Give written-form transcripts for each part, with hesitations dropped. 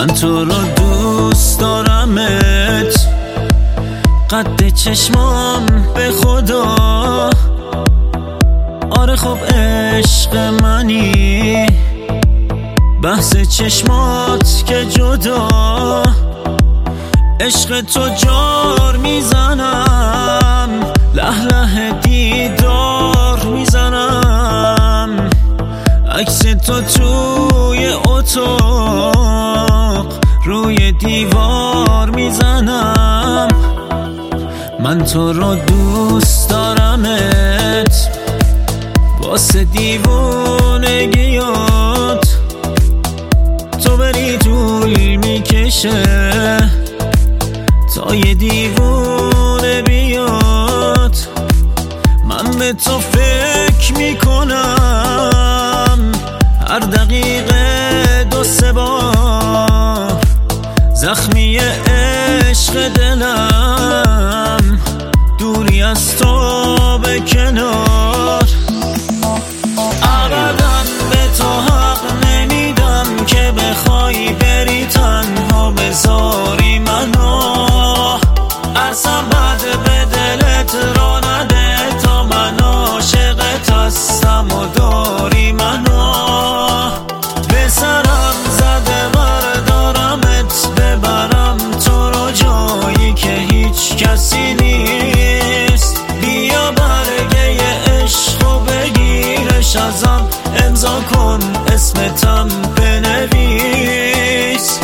من تو رو دوست دارمت، قد چشمام به خدا. آره خب عشق منی، بحث چشمات که جدا. عشق تو جار میزنم، له له دیدار میزنم. عکس تو توی اتاق روی دیوار میزنم. من تو رو دوست دارمت، واسه دیوونگیات تو بری طول میکشه تا یه دیوونه بیاد. من به تو فکر میکنم هر دقیقه 2-3 بار، زخمی عشق دلم دوری از تو به کنار. ابداً به تو حق نمیدم که بخوای بری تنها بذاری منو. اصلا بد به دلت را نده تا من عاشقت هستم و داری منو. به سرم زده بردارمت، ببرم تو رو جایی که هیچ کسی نیست. بیا برگه عشق و بگیرش ازم، امضا کن اسمتم بنویس.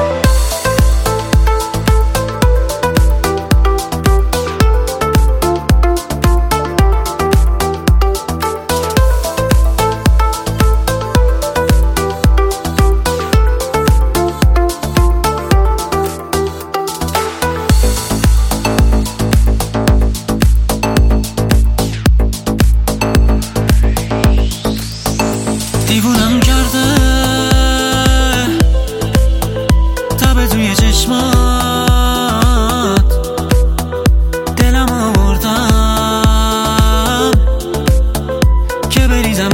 دیوونم کرده تب توی چشمات، دلم آوردم که بریزم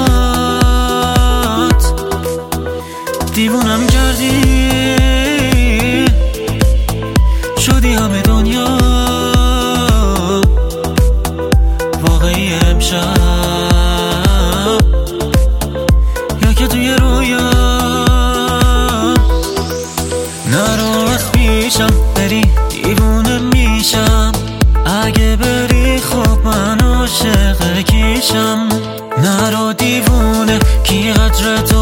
عشقات. دیوونم کردی شدی همه دنیا واقعی امشب، که توی رویا. نرو از پیشم بری دیوونه میشم، اگه بری خب من عاشق کیشم. نرو دیوونه کی قدر تو